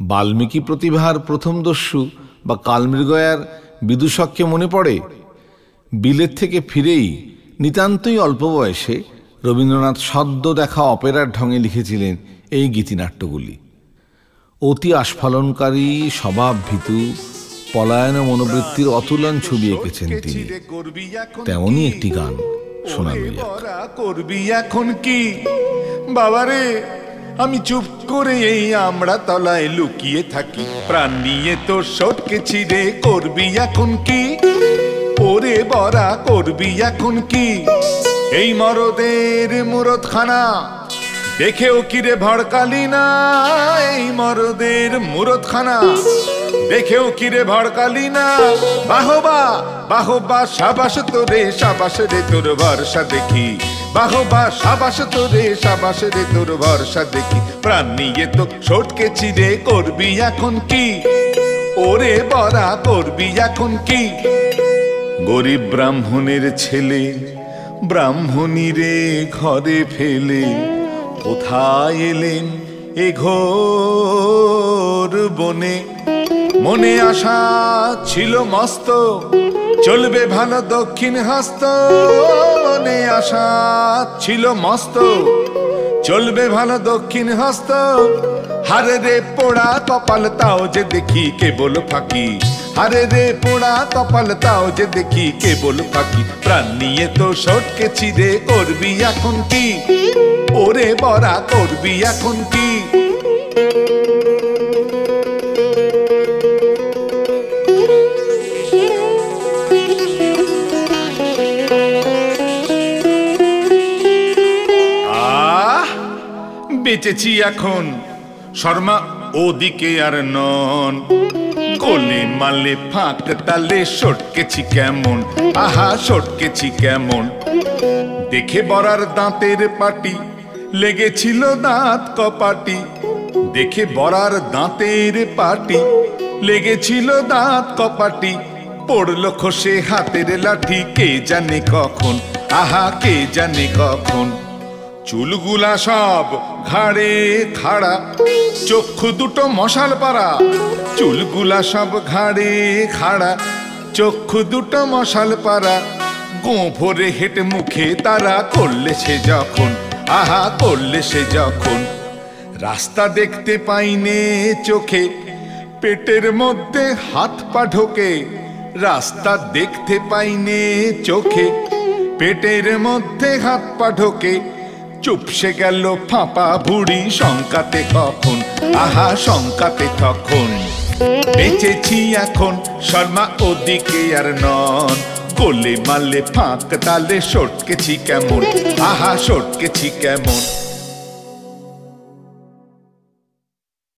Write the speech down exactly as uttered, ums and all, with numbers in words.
বাল্মীকি প্রতিভার প্রথম দস্যু বা কালমৃগয়ার বিদূষককে মনে পড়ে? বিলেত থেকে ফিরেই নিতান্তই অল্প বয়সে রবীন্দ্রনাথ সদ্য দেখা অপেরার ঢঙে লিখেছিলেন এই গীতিনাট্যগুলি। অতি আস্ফালনকারী, স্বভাব ভীতু, পলায়ন মনোবৃত্তির অতুলন ছবি এঁকেছেন তিনি। তেমনই একটি গান শোনানো যাক। করবি এখন কি বাবারে, আমি চুপ করে এই আমরা তলায় লুকিয়ে থাকি, প্রাণ নিয়ে তো সটকেছি রে, করবি এখন কি ওরে বরা, করবি এখন কি এই মরদের মুরদখানা দেখেও কিরে ভড়কালি না, এই মরদের মুরদখানা দেখেও কিরে ভড়কালি না, বাহবা বাহবা সাবাস তোরে, সাবাস রে তোর ভরসা দেখি, বাহবা সাবাস তোরে, সাবাস রে তোর ভরসা দেখি, প্রাণ নিয়ে তো সটকেছি রে, করবি এখন কি ওরে বরা, করবি এখন কি। গরিব ব্রাহ্মণের ছেলে ব্রাহ্মণী রে ঘরে ফেলে কোথায় এলেন এ ঘোর বনে, মনে আশা ছিল মস্ত চলবে ভালো দক্ষিণ হস্ত, মনে আশা ছিল মস্ত চলবে ভালো দক্ষিণ হস্ত, হারে রে পোড়া কপাল তাও যে দেখি কেবল ফাঁকি, হারে রে পোড়া কপাল তাও যে দেখি কেবল ফাঁকি, প্রাণ নিয়ে তো সটকেছি রে, করবি এখন কি ওরে বরা, করবি এখন কি। আহ বেঁচেছি এখন শর্মা ওদিকে আর নন, গোলে মালে ফাঁক তালে সটকেছি কেমন, আহা সটকেছি কেমন, দেখে বরার দাঁতের পাটি লেগেছিল দাঁত কপাটি, দেখে বরার দাঁতের পাটি লেগেছিল দাঁত কপাটি, পড়লো খসে হাতের লাঠি কে জানে কখন, আহা কে জানে কখন, চুলগুলা সব ঘাড়ে খাড়া, চক্ষু দুটো মশাল পাড়া, চুলগুলা সব ঘাড়ে খাড়া, চক্ষু দুটো মশাল পাড়া, গো ভরে হেঁটে মুখে তারা, করলে সে যখন, আহা করলে সে যখন, রাস্তা দেখতে পাইনে চোখে পেটের মধ্যে হাত পা ঢোকে, রাস্তা দেখতে পাইনে চোখে পেটের মধ্যে হাত পা ঢোকে, চুপসে গেল ফাঁপা ভুড়ি শঙ্কাতে কখন, আহা শঙ্কাতে তখন, বেঁচেছি এখন শর্মা ওদিকে আর নন, গোলে মালে ফাঁক তালে সটকেছি কেমন, আহা সটকেছি কেমন।